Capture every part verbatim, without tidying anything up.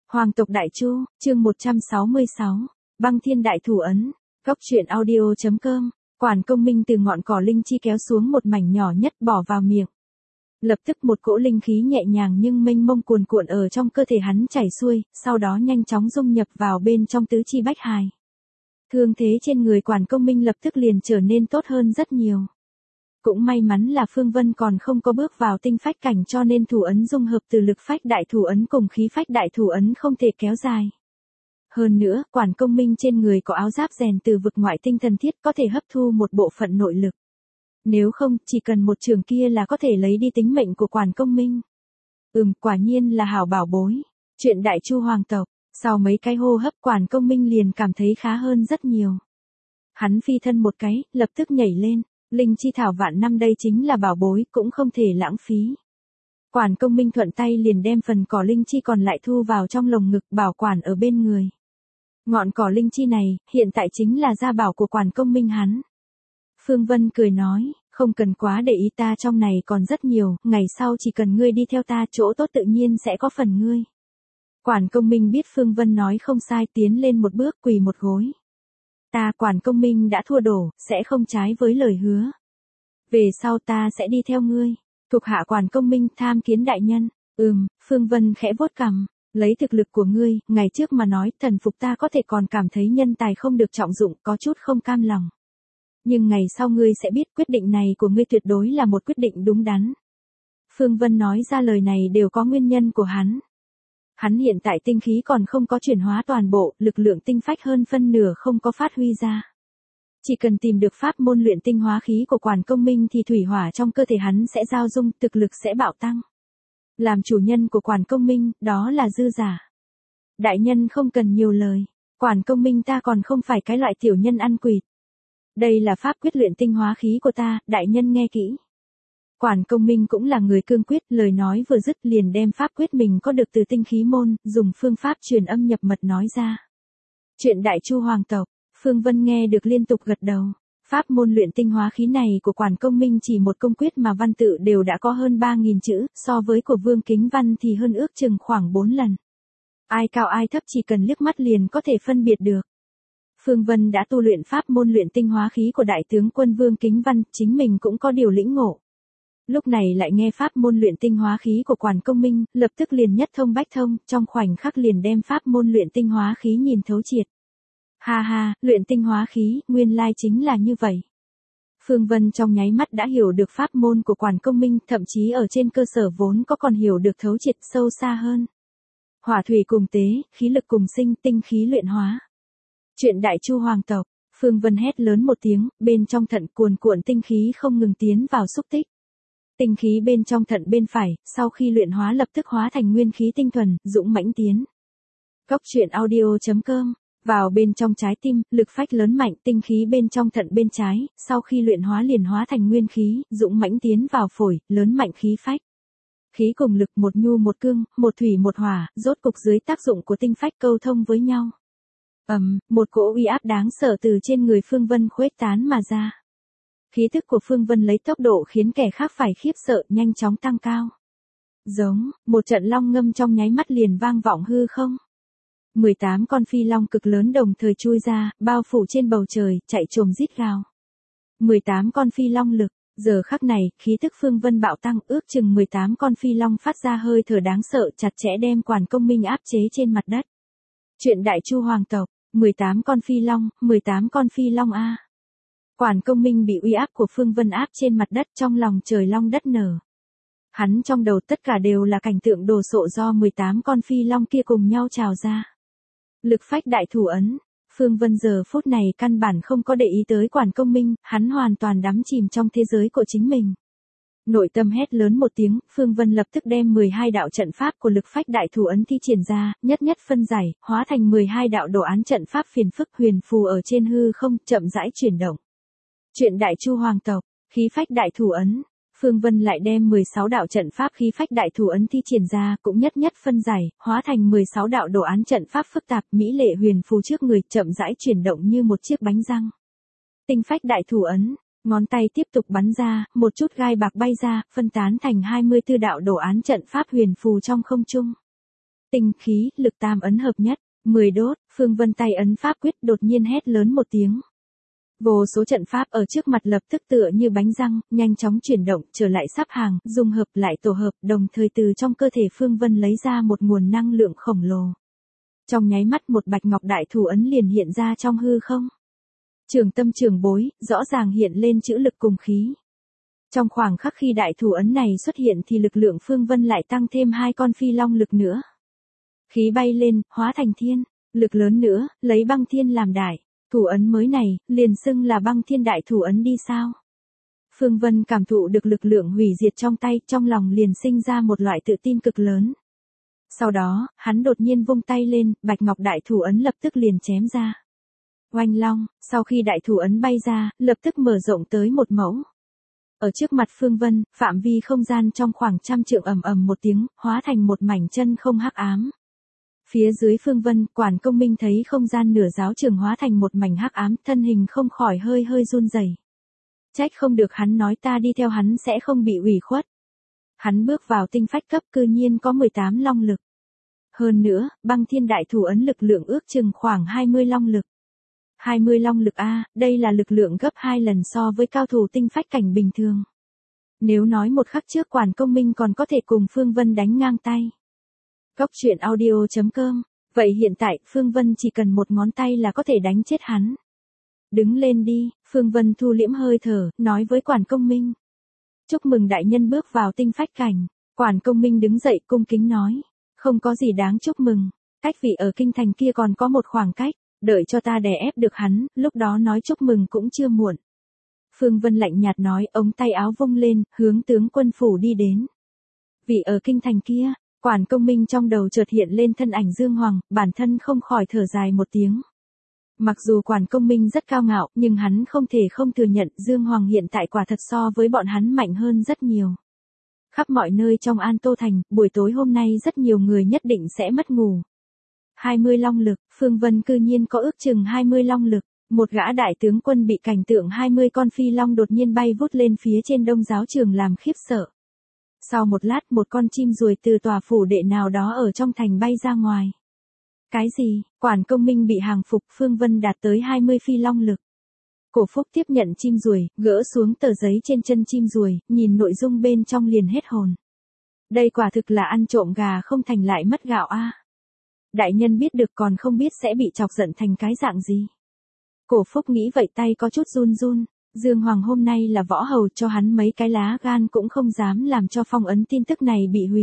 Hoàng tộc Đại Chu, chương một trăm sáu mươi sáu, Băng Thiên Đại Thủ Ấn, Góc truyện audio.com, Quản Công Minh từ ngọn cỏ linh chi kéo xuống một mảnh nhỏ nhất bỏ vào miệng. Lập tức một cỗ linh khí nhẹ nhàng nhưng mênh mông cuồn cuộn ở trong cơ thể hắn chảy xuôi, sau đó nhanh chóng dung nhập vào bên trong tứ chi bách hài. Thương thế trên người Quản Công Minh lập tức liền trở nên tốt hơn rất nhiều. Cũng may mắn là Phương Vân còn không có bước vào tinh phách cảnh cho nên thủ ấn dung hợp từ lực phách đại thủ ấn cùng khí phách đại thủ ấn không thể kéo dài. Hơn nữa, Quản Công Minh trên người có áo giáp rèn từ vực ngoại tinh thần thiết có thể hấp thu một bộ phận nội lực. Nếu không, chỉ cần một trường kia là có thể lấy đi tính mệnh của Quản Công Minh. Ừm, quả nhiên là hảo bảo bối. Chuyện Đại Chu hoàng tộc, sau mấy cái hô hấp Quản Công Minh liền cảm thấy khá hơn rất nhiều. Hắn phi thân một cái, lập tức nhảy lên. Linh chi thảo vạn năm đây chính là bảo bối, cũng không thể lãng phí. Quản Công Minh thuận tay liền đem phần cỏ linh chi còn lại thu vào trong lồng ngực bảo quản ở bên người. Ngọn cỏ linh chi này, hiện tại chính là gia bảo của Quản Công Minh hắn. Phương Vân cười nói, không cần quá để ý, ta trong này còn rất nhiều, ngày sau chỉ cần ngươi đi theo ta chỗ tốt tự nhiên sẽ có phần ngươi. Quản Công Minh biết Phương Vân nói không sai, tiến lên một bước quỳ một gối. Ta Quản Công Minh đã thua đổ, sẽ không trái với lời hứa. Về sau ta sẽ đi theo ngươi. Thuộc hạ Quản Công Minh tham kiến đại nhân. Ừm, Phương Vân khẽ vuốt cằm. Lấy thực lực của ngươi, ngày trước mà nói thần phục ta có thể còn cảm thấy nhân tài không được trọng dụng, có chút không cam lòng. Nhưng ngày sau ngươi sẽ biết quyết định này của ngươi tuyệt đối là một quyết định đúng đắn. Phương Vân nói ra lời này đều có nguyên nhân của hắn. Hắn hiện tại tinh khí còn không có chuyển hóa toàn bộ, lực lượng tinh phách hơn phân nửa không có phát huy ra. Chỉ cần tìm được pháp môn luyện tinh hóa khí của Quản Công Minh thì thủy hỏa trong cơ thể hắn sẽ giao dung, thực lực sẽ bạo tăng. Làm chủ nhân của Quản Công Minh, đó là dư giả. Đại nhân không cần nhiều lời, Quản Công Minh ta còn không phải cái loại tiểu nhân ăn quỵt. Đây là pháp quyết luyện tinh hóa khí của ta, đại nhân nghe kỹ. Quản Công Minh cũng là người cương quyết, lời nói vừa dứt liền đem pháp quyết mình có được từ tinh khí môn, dùng phương pháp truyền âm nhập mật nói ra. Chuyện Đại Chu hoàng tộc, Phương Vân nghe được liên tục gật đầu. Pháp môn luyện tinh hóa khí này của Quản Công Minh chỉ một công quyết mà văn tự đều đã có hơn ba nghìn chữ, so với của Vương Kính Văn thì hơn ước chừng khoảng bốn lần. Ai cao ai thấp chỉ cần liếc mắt liền có thể phân biệt được. Phương Vân đã tu luyện pháp môn luyện tinh hóa khí của đại tướng quân Vương Kính Văn, chính mình cũng có điều lĩnh ngộ. Lúc này lại nghe pháp môn luyện tinh hóa khí của Quản Công Minh, lập tức liền nhất thông bách thông, trong khoảnh khắc liền đem pháp môn luyện tinh hóa khí nhìn thấu triệt. Ha ha, luyện tinh hóa khí, nguyên lai chính là như vậy. Phương Vân trong nháy mắt đã hiểu được pháp môn của Quản Công Minh, thậm chí ở trên cơ sở vốn có còn hiểu được thấu triệt sâu xa hơn. Hỏa thủy cùng tế, khí lực cùng sinh, tinh khí luyện hóa. Chuyện Đại Chu hoàng tộc, Phương Vân hét lớn một tiếng, bên trong thận cuồn cuộn tinh khí không ngừng tiến vào xúc tích. Tinh khí bên trong thận bên phải, sau khi luyện hóa lập tức hóa thành nguyên khí tinh thuần, dũng mãnh tiến. Góc truyện audio.com, vào bên trong trái tim, lực phách lớn mạnh, tinh khí bên trong thận bên trái, sau khi luyện hóa liền hóa thành nguyên khí, dũng mãnh tiến vào phổi, lớn mạnh khí phách. Khí cùng lực một nhu một cương, một thủy một hỏa, rốt cục dưới tác dụng của tinh phách câu thông với nhau. Ầm, um, một cỗ uy áp đáng sợ từ trên người Phương Vân khuếch tán mà ra. Khí tức của Phương Vân lấy tốc độ khiến kẻ khác phải khiếp sợ, nhanh chóng tăng cao. Giống, một trận long ngâm trong nháy mắt liền vang vọng hư không. mười tám con phi long cực lớn đồng thời chui ra, bao phủ trên bầu trời, chạy trồm rít gào. mười tám con phi long lực, giờ khắc này, khí tức Phương Vân bạo tăng, ước chừng mười tám con phi long phát ra hơi thở đáng sợ, chặt chẽ đem Quản Công Minh áp chế trên mặt đất. Chuyện Đại Chu hoàng tộc, mười tám con phi long, mười tám con phi long a. Quản Công Minh bị uy áp của Phương Vân áp trên mặt đất, trong lòng trời long đất nở. Hắn trong đầu tất cả đều là cảnh tượng đồ sộ do mười tám con phi long kia cùng nhau trào ra. Lực phách đại thủ ấn, Phương Vân giờ phút này căn bản không có để ý tới Quản Công Minh, hắn hoàn toàn đắm chìm trong thế giới của chính mình. Nội tâm hét lớn một tiếng, Phương Vân lập tức đem mười hai đạo trận pháp của lực phách đại thủ ấn thi triển ra, nhất nhất phân giải, hóa thành mười hai đạo đồ án trận pháp phiền phức huyền phù ở trên hư không, chậm rãi chuyển động. Chuyện Đại Chu hoàng tộc, khí phách đại thủ ấn, Phương Vân lại đem mười sáu đạo trận pháp khí phách đại thủ ấn thi triển ra, cũng nhất nhất phân giải, hóa thành mười sáu đạo đồ án trận pháp phức tạp, mỹ lệ huyền phù trước người, chậm rãi chuyển động như một chiếc bánh răng. Tinh phách đại thủ ấn, ngón tay tiếp tục bắn ra, một chút gai bạc bay ra, phân tán thành hai mươi tư đạo đồ án trận pháp huyền phù trong không trung. tinh khí, lực tam ấn hợp nhất, mười đốt, Phương Vân tay ấn pháp quyết đột nhiên hét lớn một tiếng. Vô số trận pháp ở trước mặt lập tức tựa như bánh răng, nhanh chóng chuyển động, trở lại sắp hàng, dung hợp lại tổ hợp, đồng thời từ trong cơ thể Phương Vân lấy ra một nguồn năng lượng khổng lồ. Trong nháy mắt một bạch ngọc đại thủ ấn liền hiện ra trong hư không. Trường tâm trường bối, rõ ràng hiện lên chữ lực cùng khí. Trong khoảng khắc khi đại thủ ấn này xuất hiện thì lực lượng Phương Vân lại tăng thêm hai con phi long lực nữa. Khí bay lên, hóa thành thiên, lực lớn nữa, lấy băng thiên làm đại. Thủ ấn mới này, liền xưng là băng thiên đại thủ ấn đi sao? Phương Vân cảm thụ được lực lượng hủy diệt trong tay, trong lòng liền sinh ra một loại tự tin cực lớn. Sau đó, hắn đột nhiên vung tay lên, bạch ngọc đại thủ ấn lập tức liền chém ra. Oanh long, sau khi đại thủ ấn bay ra, lập tức mở rộng tới một mẫu. Ở trước mặt Phương Vân, phạm vi không gian trong khoảng trăm trượng ầm ầm một tiếng, hóa thành một mảnh chân không hắc ám. Phía dưới Phương Vân, Quản Công Minh thấy không gian nửa giáo trường hóa thành một mảnh hắc ám, thân hình không khỏi hơi hơi run rẩy. Trách không được hắn nói ta đi theo hắn sẽ không bị ủy khuất. Hắn bước vào tinh phách cấp cư nhiên có mười tám long lực. Hơn nữa, băng thiên đại thủ ấn lực lượng ước chừng khoảng hai mươi long lực. hai mươi long lực A, đây là lực lượng gấp hai lần so với cao thủ tinh phách cảnh bình thường. Nếu nói một khắc trước Quản Công Minh còn có thể cùng Phương Vân đánh ngang tay. Cốc truyện audio chấm com, vậy hiện tại Phương Vân chỉ cần một ngón tay là có thể đánh chết hắn. Đứng lên đi, Phương Vân thu liễm hơi thở, nói với Quản Công Minh. Chúc mừng đại nhân bước vào tinh phách cảnh. Quản Công Minh đứng dậy cung kính nói. Không có gì đáng chúc mừng, cách vị ở kinh thành kia còn có một khoảng cách, đợi cho ta đè ép được hắn, lúc đó nói chúc mừng cũng chưa muộn. Phương Vân lạnh nhạt nói, ống tay áo vung lên, hướng tướng quân phủ đi đến. Vị ở kinh thành kia, Quản Công Minh trong đầu chợt hiện lên thân ảnh Dương Hoàng, bản thân không khỏi thở dài một tiếng. Mặc dù Quản Công Minh rất cao ngạo, nhưng hắn không thể không thừa nhận Dương Hoàng hiện tại quả thật so với bọn hắn mạnh hơn rất nhiều. Khắp mọi nơi trong An Tô Thành, buổi tối hôm nay rất nhiều người nhất định sẽ mất ngủ. hai mươi long lực, Phương Vân cư nhiên có ước chừng hai mươi long lực, một gã đại tướng quân bị cảnh tượng hai mươi con phi long đột nhiên bay vút lên phía trên đông giáo trường làm khiếp sợ. Sau một lát một con chim ruồi từ tòa phủ đệ nào đó ở trong thành bay ra ngoài. Cái gì, Quản Công Minh bị hàng phục, Phương Vân đạt tới hai mươi phi long lực. Cổ Phúc tiếp nhận chim ruồi, gỡ xuống tờ giấy trên chân chim ruồi, nhìn nội dung bên trong liền hết hồn. Đây quả thực là ăn trộm gà không thành lại mất gạo a. À. Đại nhân biết được còn không biết sẽ bị chọc giận thành cái dạng gì. Cổ Phúc nghĩ vậy tay có chút run run, Dương Hoàng hôm nay là võ hầu cho hắn mấy cái lá gan cũng không dám làm cho phong ấn tin tức này bị hủy.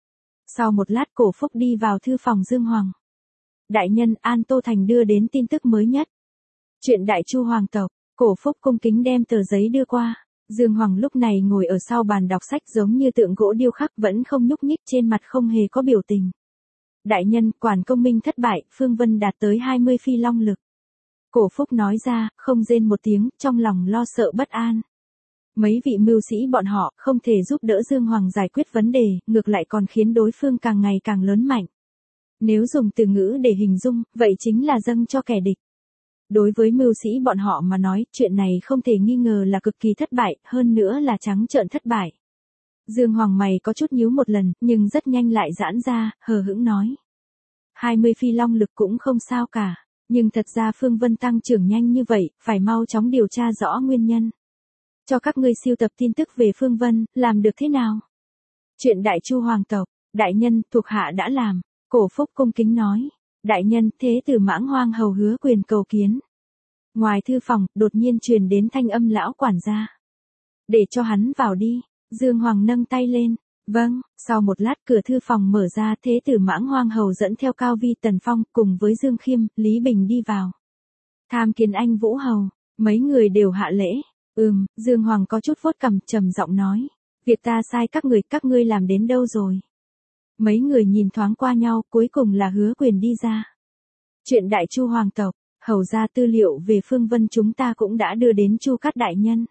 Sau một lát Cổ Phúc đi vào thư phòng Dương Hoàng. Đại nhân, An Tô Thành đưa đến tin tức mới nhất. Chuyện Đại Chu hoàng tộc, Cổ Phúc cung kính đem tờ giấy đưa qua. Dương Hoàng lúc này ngồi ở sau bàn đọc sách giống như tượng gỗ điêu khắc vẫn không nhúc nhích, trên mặt không hề có biểu tình. Đại nhân, Quản Công Minh thất bại, Phương Vân đạt tới hai mươi phi long lực. Cổ Phúc nói ra, không rên một tiếng, trong lòng lo sợ bất an. Mấy vị mưu sĩ bọn họ không thể giúp đỡ Dương Hoàng giải quyết vấn đề, ngược lại còn khiến đối phương càng ngày càng lớn mạnh. Nếu dùng từ ngữ để hình dung, vậy chính là dâng cho kẻ địch. Đối với mưu sĩ bọn họ mà nói, chuyện này không thể nghi ngờ là cực kỳ thất bại, hơn nữa là trắng trợn thất bại. Dương Hoàng mày có chút nhíu một lần, nhưng rất nhanh lại giãn ra, hờ hững nói. hai mươi phi long lực cũng không sao cả, nhưng thật ra Phương Vân tăng trưởng nhanh như vậy, phải mau chóng điều tra rõ nguyên nhân. Cho các ngươi siêu tập tin tức về Phương Vân, làm được thế nào? Chuyện Đại Chu hoàng tộc, đại nhân, thuộc hạ đã làm, Cổ Phúc cung kính nói. Đại nhân, thế tử Mãng Hoang hầu hứa quyền cầu kiến. Ngoài thư phòng, đột nhiên truyền đến thanh âm lão quản gia. Để cho hắn vào đi, Dương Hoàng nâng tay lên. Vâng, sau một lát cửa thư phòng mở ra, thế tử Mãng Hoang hầu dẫn theo Cao Vi Tần Phong cùng với Dương Khiêm, Lý Bình đi vào. Tham kiến anh Vũ hầu, mấy người đều hạ lễ. Ừm, Dương Hoàng có chút vuốt cằm trầm giọng nói. Việc ta sai các người, các ngươi làm đến đâu rồi? Mấy người nhìn thoáng qua nhau, cuối cùng là hứa quyền đi ra. Chuyện Đại Chu hoàng tộc, hầu ra tư liệu về Phương Vân chúng ta cũng đã đưa đến Chu Cát đại nhân.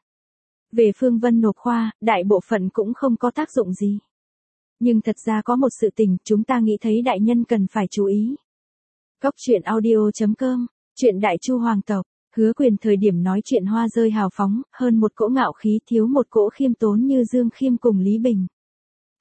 Về Phương Vân nộp khoa, đại bộ phận cũng không có tác dụng gì. Nhưng thật ra có một sự tình chúng ta nghĩ thấy đại nhân cần phải chú ý. Cốc truyện audio chấm com, chuyện Đại Chu hoàng tộc, hứa quyền thời điểm nói chuyện hoa rơi hào phóng, hơn một cỗ ngạo khí thiếu một cỗ khiêm tốn như Dương Khiêm cùng Lý Bình.